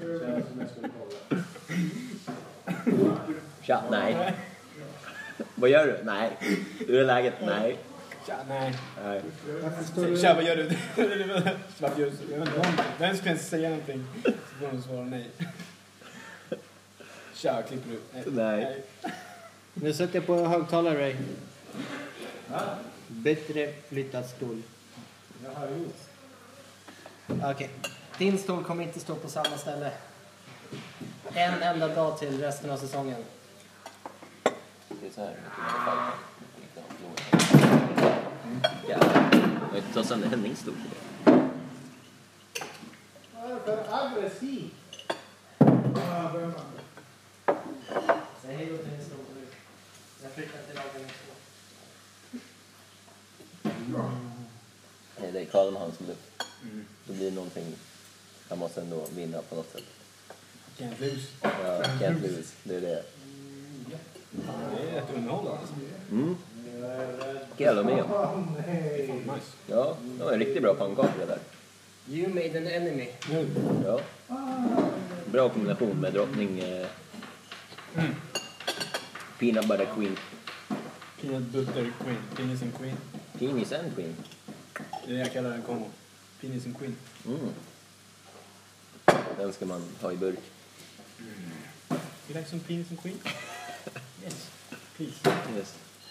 Tja, nej. Vad gör du? Nej. Hur är läget? Nej. Tja, nej. Nej. Tja, vad gör du? Varför gör du? Jag vet inte. Vem ska ens säga någonting? Så får de svara nej. Tja, klipper du? Nej. Nu sätter jag på högtalare, Ray. Bättre flyttad stol. Okej. Din stol kommer inte stå på samma ställe. En enda dag till resten av säsongen. Det är så här. Ja. Jag vet inte ta sönder Hennings stol för det. Vad är det för aggressiv? Säg hej då till din stol nu. Jag flyttar till dagen nästa år. Nej, det är Karl han som blir. Då blir det någonting. Han måste ändå vinna på något sätt. Can't lose. Ja, can't lose. Det är det. Det är rätt underhållande. Ska jag hålla med om. Nice. Ja, det var en riktigt bra pannkaka det där. You made an enemy. Ja. Bra kombination med drottning Peanut Butter Queen. Peanut butter queen. Penis and queen. Penis and Queen. Det är det jag kallar en kombo. Penis and queen. Den ska man ha i burk. You like some penis and queen? Yes. Please. Yes.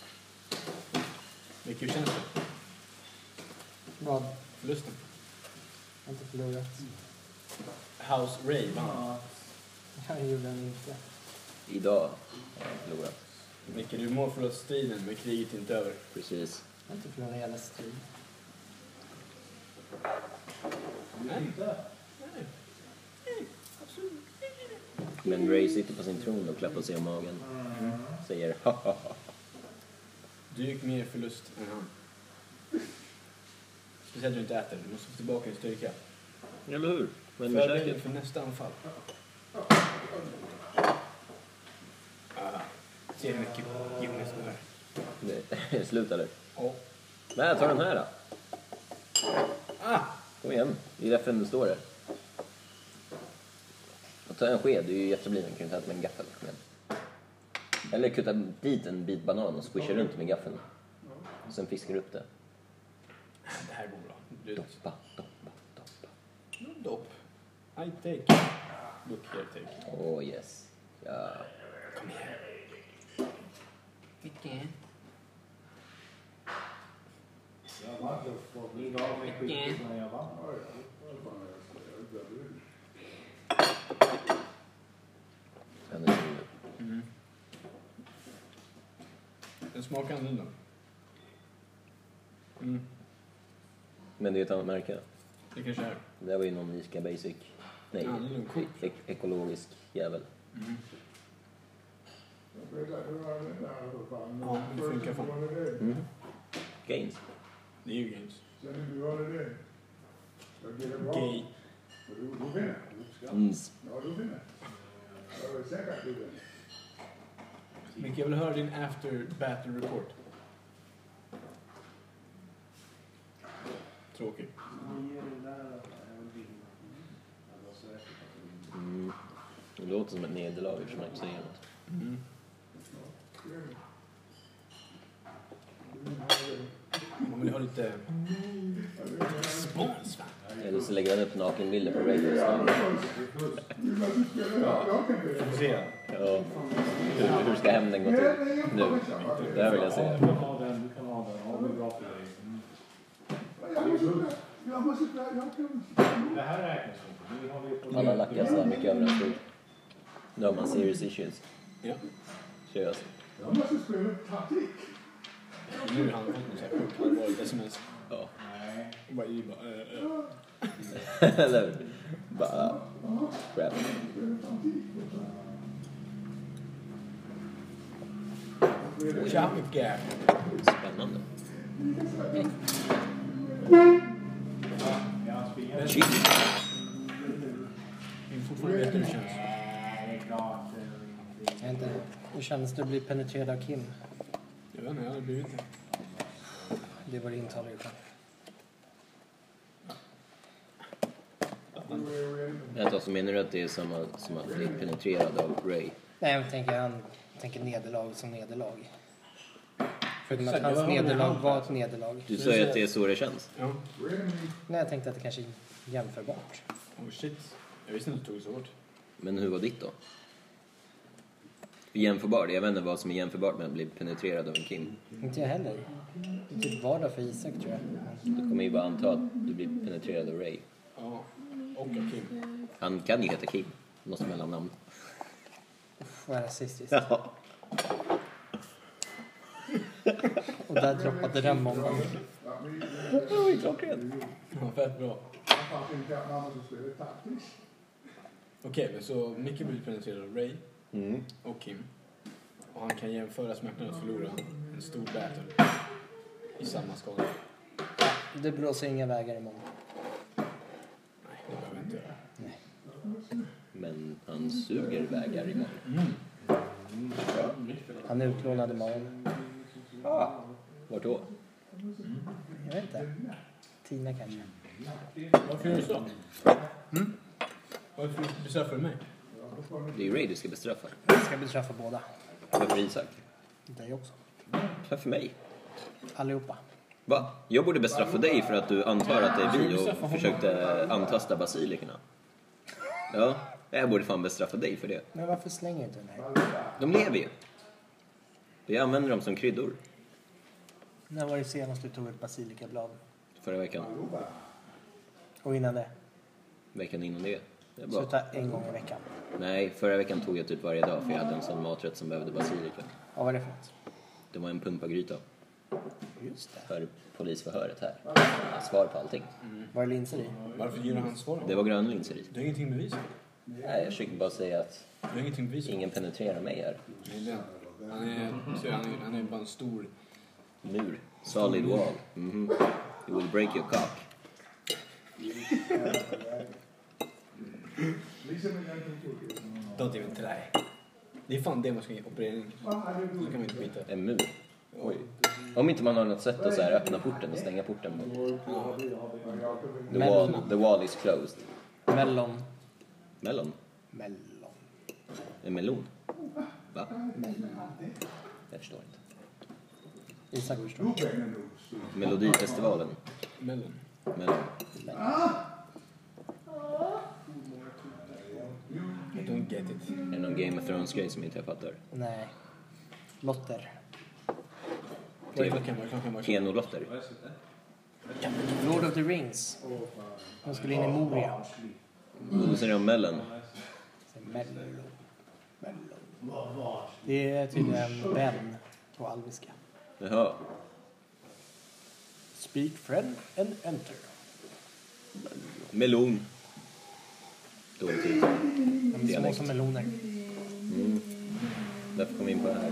Vilka känns det? Vad? Förlusten. Jag har inte förlorat. House Ray vann. Jag gjorde den inte. Idag har jag förlorat. Micke, du mår förlåt striden, men kriget är inte över. Precis. Jag har inte förlorat hela strid. Nej. Men Ray sitter på sin tron och klappar sig om magen. Säger ha ha ha. Du gick mer förlust än han. Speciellt när du inte äter. Du måste få tillbaka din styrka. Eller hur? Men med Förbered dig säkert. för nästa anfall. Se hur mycket Jonas går här. Det slutade. Ja. Nej, jag tar den här då. Ah! Kom igen. Det är därför det står det. Och ta en sked, det är ju jättebliven. Kan du ta det med en gaffel? Kom igen. Eller kutta dit en bit banan och swisha runt med gaffeln. Och sen fiskar du upp det. Det här går bra. Du Doppa, doppa, doppa. dopp. I take. Look here, take. Oh yes. Ja. Kom igen. Vilken? Jag var inte på min av mig skit när jag vann. Den smakar annorlunda. Men det är ett annat märke. Det kanske är. Det där var ju någon Ica Basic. Nej, ekologisk jävel. Ja, det funkar fan. Gains. Det är ju games. Gay. Du vinner. Ja, du vinner. Jag vill säkert du vinner. Micke, jag vill höra din after battle report. Tråkigt. Det låter som ett nederlag eftersom jag inte säger något. Man vill ha lite spons, va? Eller så lägger han upp nakenbilder på Radio Star. Ja. Hur ska hämnden gå till nu? Det här vill jag se. Du kan ha den. Ja, det är bra för dig. Det här räknas inte. Alla lackar så här mycket över en stor. Nu har man serious issues. Ja. Seriöst. Jag måste spela taktik. Nu är han fått något så här sjukt allvarligt sms. Ja. Nej. Bara i bara... Eller bara... Crap. Tja, Micke! Spännande. Cheat. Jag fortfarande vet hur det känns. Jag vet inte. Hur känns det att bli penetrerad av Kim? Jag vet inte, jag hade blivit det. Det var det intalar ju själv. Jag tar som menar du att det är samma som att bli penetrerad av Ray? Nej, han tänker nederlag som nederlag. Förutom att Så, hans jag hörde nederlag han. var ett nederlag. Du sa ju att det är så det känns. Ja. Nej, jag tänkte att det kanske är jämförbart. Oh shit. Jag visste inte att det tog så hårt. Men hur var ditt då? Jämförbar? Jag vet inte vad som är jämförbart med att bli penetrerad av en Kim. Inte jag heller. Det är typ vardag för Isak, tror jag. Du kommer ju bara anta att du blir penetrerad av Ray. Ja. Och av Kim. Han kan ju heta Kim. Något mellannamn. Vad rasistiskt. Ja. Och där droppade den bomben. Det var ju klockrent. Ja, fett bra. Okej, men så Micke blir penetrerad av Ray och Kim. Och han kan jämföra smärtan att förlora en stor battle i samma skala. Det blåser inga vägar imorgon. Nej, det behöver inte göra. Nej. Men han suger vägar imorgon. Han är utlånad imorgon. Vart då? Jag vet inte. Tina kanske. Varför gör du så? Varför bestraffar du mig? Det är ju Ray du ska bestraffa. Jag ska bestraffa båda. Varför Isak? Dig också. Varför mig? Allihopa. Va? Jag borde bestraffa dig för att du antar att det är vi och försökte antasta basilikerna. Ja, jag borde fan bestraffa dig för det. Men varför slänger du inte den här? De lever ju. Vi använder dem som kryddor. När var det senast du tog ett basilikablad? Förra veckan. Och innan det? Veckan innan det. Det är Så du bra. tar en gång i veckan? Nej, förra veckan tog jag typ varje dag för jag hade en sån maträtt som behövde basilika. Ja, vad är det för något? Det var en pumpagryta Just det. för polisförhöret här. Jag svar på allting. Var är linser i? Varför ger du hans svar? Det var grönlinser i. Du har ingenting bevis för. Nej, jag försöker bara säga att Du har ingenting bevis för. ingen penetrerar mig här. Nej, det är han är bara en stor... Mur. Solid wall. Mhm. You will break your cock. Don't even try. Det är fan det man ska operera in. Så kan man inte skita. En mur. Oj. Om inte man har något sätt att så här öppna porten och stänga porten. The wall is closed. Mellon. Melon? Mellon. En melon? Va? Jag förstår inte. Isak förstår. Melodifestivalen. Melon. Melon. I don't get it. Är det någon Game of Thrones-grej som inte jag fattar? Nej. Lotter. Vad är klockan? Kenolotter. Lord of the Rings. De skulle in i Moria. Och sen är de Mellon. Mellon. Det är tydligen vän på alviska. Jaha. Speak friend and enter. Melon. Dåligt ut. De är små som meloner. Därför kom vi in på det här.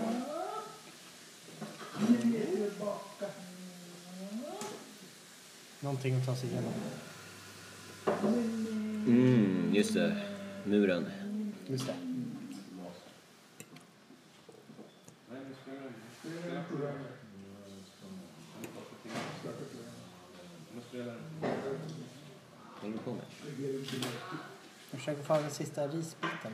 Någonting att ta sig igenom. Just det. Muren. Just det. Vad håller du på med? Jag försöker få den sista risbiten.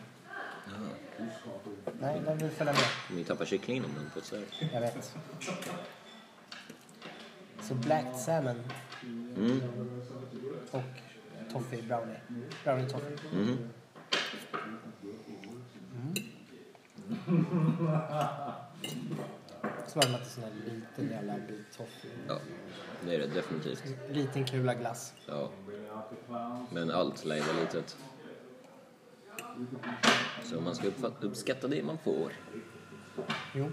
Nej, den vill följa med. Ni tappar kycklingen om den på ett större. Jag vet. Så black salmon. Och toffee brownie. Brownie toffee. Så var det inte sån här liten jävla bit toffee. Ja, det är det definitivt. Liten kula glass. Ja. Men allt lär vara litet. Så man ska uppskatta det man får. Jo.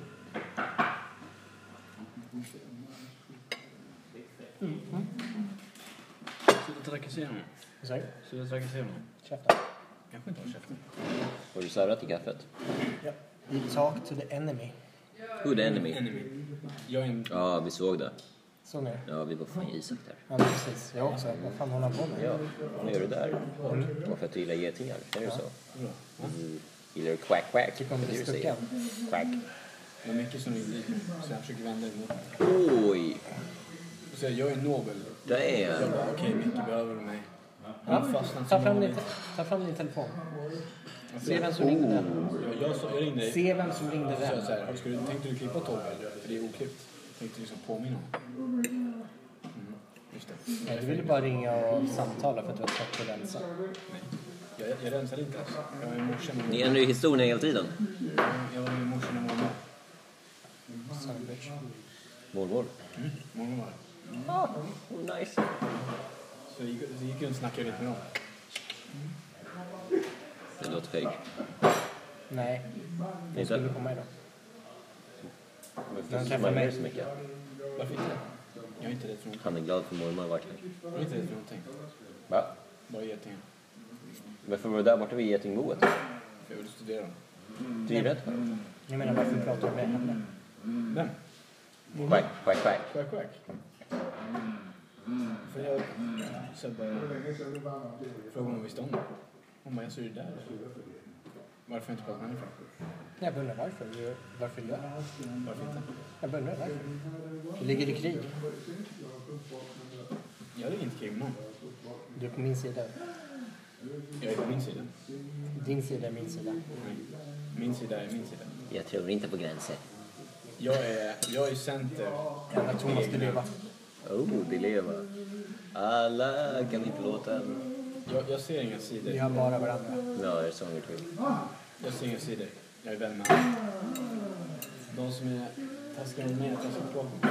Sluta trakassera mig. Vad säger du? Sluta trakassera mig. Käften. Kanske inte har käften. Har du servat i kaffet? Ja. You talk to the enemy. Who the enemy? Jag är en... Ja, vi såg det. Så nu. Ja, vi var fan i Isak där. Ja, precis. Jag också. Vad fan håller han på med? Ja, vad gör du där? Varför att du gillar getingar? Är det så? Du gillar quack quack? Tycker om Vad bli du säger? stucken. Quack. Det är mycket som inte så jag försöker vända emot. Oj! Så jag är nobel. Damn! Jag bara, okej, Micke behöver mig. Ja. Ta fram din telefon. Se vem som ringde den. Jag ringde dig. Se vem som ringde Så jag den. så här, tänkte du klippa Tobbe? För det är oklippt. Tänkte liksom påminna om. Just det. Nej, du ville bara ringa och samtala för att du var trött på rensa. Nej, jag rensade inte ens. Jag var i morse med Ni ändrar ju historien hela tiden. Jag var i morse med mormor. Sandwich. Mormor. Mormor var det. Nice. Så jag gick runt och snackade lite med dem. Det låter fake. Nej, det Inte? skulle komma idag. Varför träffar smilar mig. du så mycket? Varför inte? Jag är inte rädd för någonting. Han är glad för mormor har varit här. Jag är inte rädd för någonting. Va? Bara getingar. Varför var du där borta vid getingboet? För jag vill studera dem. Du är rädd för dem? Jag menar, varför pratar du med henne? Vem? Quack, quack, quack. Quack, quack. För jag så bara frågade om hon visste om det. Hon bara, jag ser det där. Varför inte prata med henne för? Jag undrar varför. Varför gör jag? Varför inte? Jag undrar varför. Du ligger i krig. Jag ligger inte krig med någon. Du är på min sida. Jag är på min sida. Din sida är min sida. Nej. Min sida är min sida. Jag tror inte på gränser. Jag är center. Jävla Thomas Di Leva. Oh, Di Leva. Alla kan inte låta en. Jag ser inga sidor. Vi har bara varandra. Ja, det är så vi tror. Jag ser inga sidor. Jag är vän med alla. De som är taskiga med mig är taskiga på mig.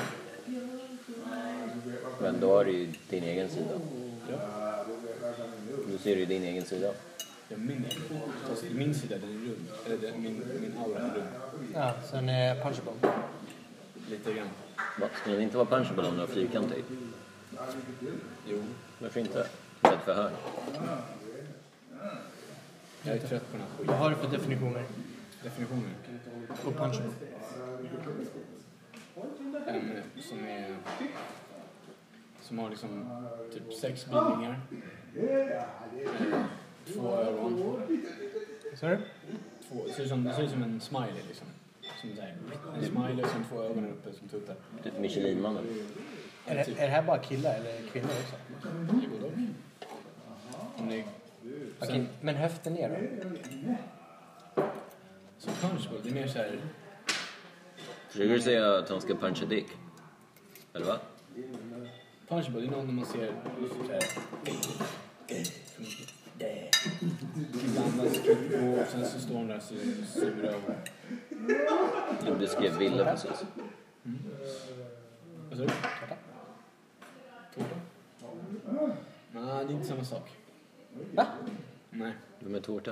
Men då har du ju din egen sida. Ja. Då ser du ju din egen sida. Ja, min sida den är rund. Eller min aura är rund. Ja, sen är punchbowl. Lite grann. Va? Skulle den inte vara punchable om den var fyrkantig? Jo. Varför inte? Rädd för hörn. Jag är trött på den här skiten. Vad har du för definitioner Definitionen. på punchbowl? En som har liksom typ 6 bindningar. 2 ögon. Ser du? Det ser ut som en smiley liksom. Som en smiley och sen 2 ögon uppe som tuttar. Typ Michelin-mannen. Är det här bara killar eller kvinnor också? Det är både och. Okej, men höften ner då? Så punchbowl, det är mer såhär... Försöker du säga att han ska puncha dick? Eller va? Punchbowl, det är någon när man ser såhär... Blandas och sen så står hon där sura och... Du beskrev Villa precis. Vad sa du? Tårta? Nej, det är inte samma sak. Va? Nej. De är tårta.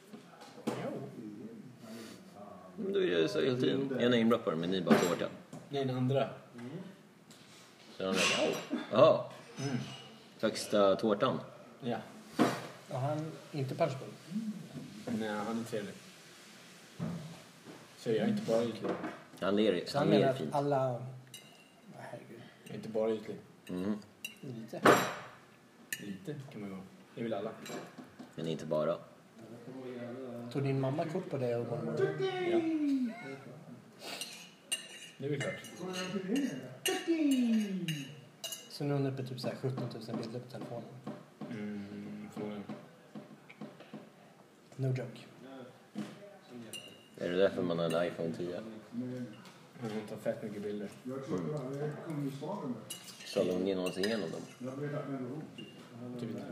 Men då är det så hela tiden. En är inbroppare men ni bara tårta. Nej, den andra. Så den är jaha. Högsta tårtan. Ja. Och han inte punchbowl. Nej, han är trevlig. Så jag är inte bara ytlig. Han ler Så han ler menar fint. att alla... Herregud. Jag är inte bara ytlig. Lite. Lite kan man vara. Det vill alla. Men inte bara. Tog din mamma kort på det och mormor? Ja. Det är väl klart. Så nu är hon uppe typ så här 17 000 bilder på telefonen. Förmodligen. No joke. Är det därför man har en iPhone 10? Han tar fett mycket bilder. Så lång någonsin igenom dem. Typ inte.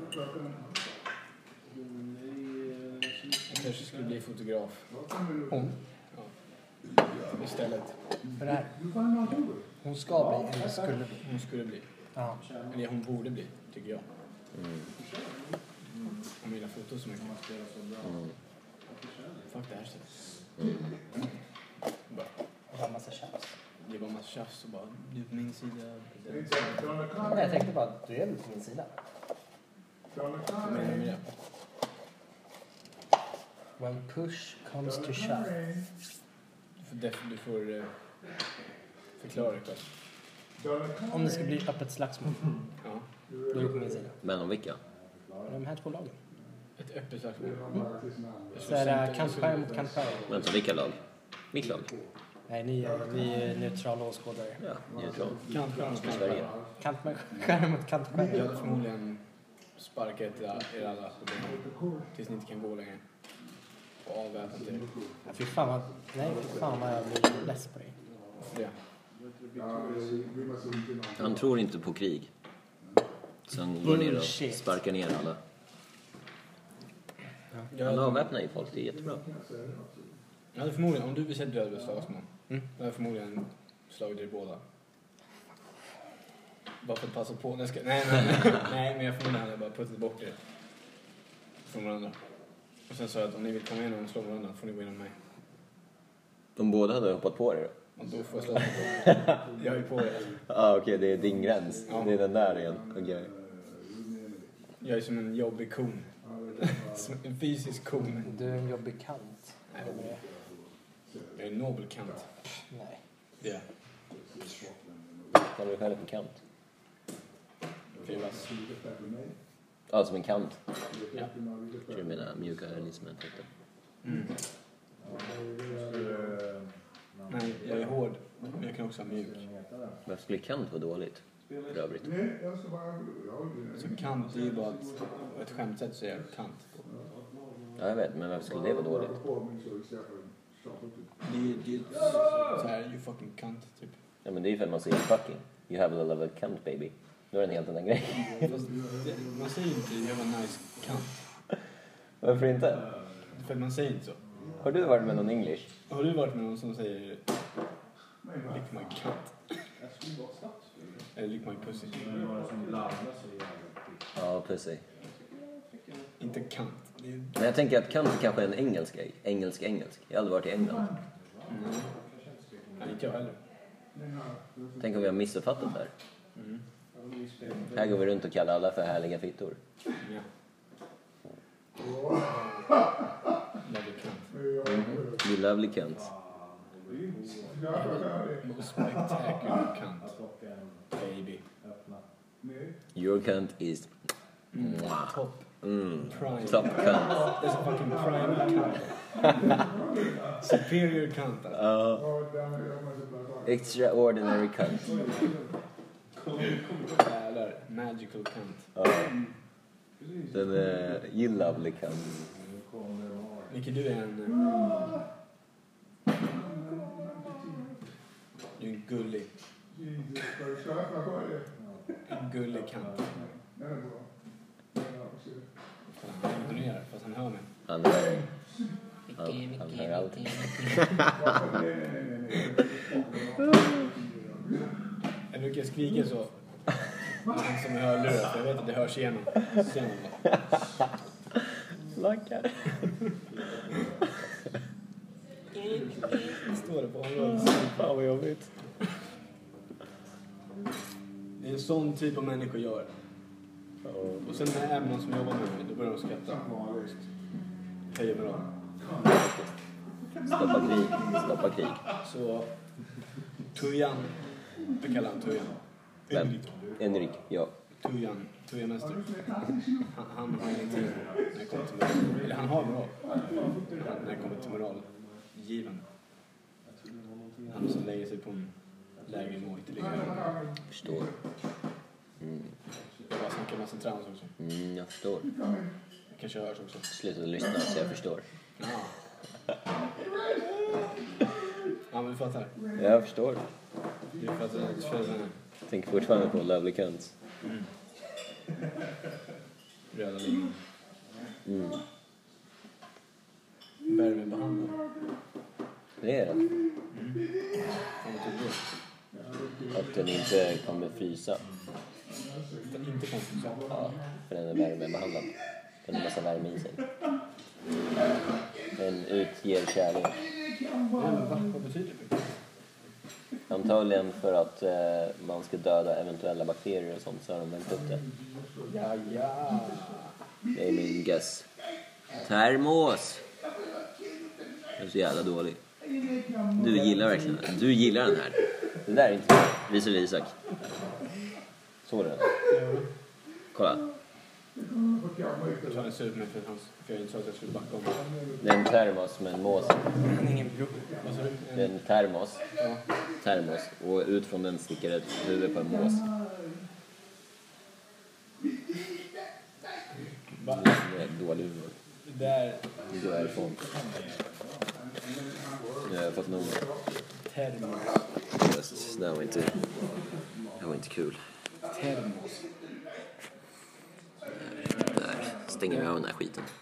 Jag kanske skulle bli fotograf. Hon? Ja. Istället. För det här. Hon ska bli eller skulle bli. Hon skulle bli. Ja. Eller hon borde bli, tycker jag. Hon gillar foto så mycket. Fuck det här stället. Bara, Och har massa tjafs. det var massa tjafs och bara, du är på min sida. Nej, jag tänkte bara att du är väl på min sida. Vad menar du med det? When push comes to shove. Du får förklara det själv. Om det ska bli öppet slagsmål. Ja. Då är du på min sida. Men om vilka? De här två lagen. Ett öppet slagsmål. Så är det kantskärm mot kantskärm. Men så vilka lag? Mitt lag? Nej, ni är neutrala åskådare. Ja, neutral. Kantskärm mot Sverige. Kantskärm mot kantskärm. Jag hade förmodligen sparkat er alla tills ni inte kan gå längre. Och avväpnat er. Ja, fy fan vad jag blir less på dig. Det. Han tror inte på krig. Så han går ner och Bullshit. sparkar ner alla. Han avväpnar ju folk, det är jättebra. Jag hade förmodligen, om du visste att du hade blivit slagsmål. Då hade jag förmodligen slagit er båda. Bara för att passa på. Nej, men jag förmodligen hade bara puttat bort er från varandra. Och sen sa jag att om ni vill komma igenom och slå varandra får ni gå igenom mig. De båda hade hoppat på det då? Och då får jag slå på. Jag är på er. Okej, det är din gräns. Ja. Det är den där igen. Okej. Jag är som en jobbig kon. Som en fysisk kon. Du är en jobbig kant. Nej, jag är en nobel kant. Nej. Det är Kallar du själv för kant? Fyrvass. Ja, som en kant. Ja. Tror du menar mjuka livsmedel? Nej, jag är hård. Men jag kan också vara mjuk. Varför skulle kant vara dåligt? För övrigt. Så kant är ju bara ett skämtsätt så är jag kant. Ja, jag vet. Men varför skulle det vara dåligt? Det är så här, you fucking kant typ. Ja, men det är ju för att man säger fucking. You have a little kant baby. Då är det en helt annan grej. Fast man säger inte jag var nice kant. Varför inte? För att man säger inte så. Har du varit med någon English? Har du varit med någon som säger lick my kant? Eller lick my pussy? Ja, pussy. Inte kant. Det är... Men jag tänker att kant kanske är en engelsk grej. Engelsk. Jag har aldrig varit i England. Nej, inte jag heller. Tänk om vi har missuppfattat här. Här går vi runt och kallar alla för härliga fittor. Ja. Lovely kant. You lovely cunt. Most spectacular kant. Baby. Your cunt is... Top. Prime. Top cunt. That's a fucking prime kant. Superior kant. Extraordinary cunt. Jävlar. Magical kant. Den är... You lovely cunt. Micke, du är en... Du är en gullig. En gullig kant. Han imponerar fast han hör mig. Han hör allt. Eller brukar skrika så. Som jag hör lurar, för jag vet att det hörs igenom scenen. Lackar. Står det på området. Fan vad jobbigt. Det är en sån typ av människor gör. Och sen när det är någon som jobbar med mig, då börjar de skratta. Höjer med dem. Stoppa krig. Så Tujan, jag kallar han Tujan. Vem? Enrik, ja. Tujan Mäster. Han har ingenting när det kommer till moral. Eller han har moral. När det kommer till moralgivande. Han som lägger sig på en lägre nivå ytterligare. Förstår. Jag bara snackar massa trams också. Jag förstår. Det kanske hörs också. Sluta lyssna så jag förstår. Ja. Ja, men du fattar. Jag förstår. Det är för att det är Jag tänker fortfarande på Lovely Cunts. röda linjen. Värmebehandlad. Det är det. Fan, vad tycker du? Att den inte kommer frysa. Den inte kommer frysa. Ja, för den är värmebehandlad. Den har massa värme i sig. Den utger kärlek. Vad betyder det? Antagligen för att man ska döda eventuella bakterier och sånt, så har de vänt upp det. Ja. Det är min guess. Termos! Den är så jävla dålig. Du gillar verkligen den. Du gillar den här. Det där är inte Visa Isak. Såg du den? Kolla. Jag tar en sup med för jag insåg att jag skulle backa om. Det är en termos med en mås. Ingen bro. Vad sa du? Det är en termos. Ja. Termos. Och ut från den sticker ett huvud på en mås. Va? Det är dålig humor. Det där Du går härifrån. Nu har jag fått nog. termos. Det var inte kul. Termos. Där stänger vi av den här skiten.